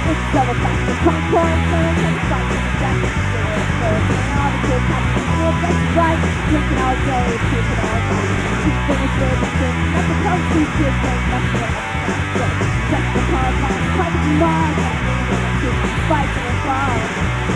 It's double back to point point, so it's like a fight to the death of the store. So all the kids have to feel just right, drinking all day, sleeping all night. Keep things with the thing, not the coach these kids ain't nothing else. Just the car, my private mind, and I'm fighting and fall.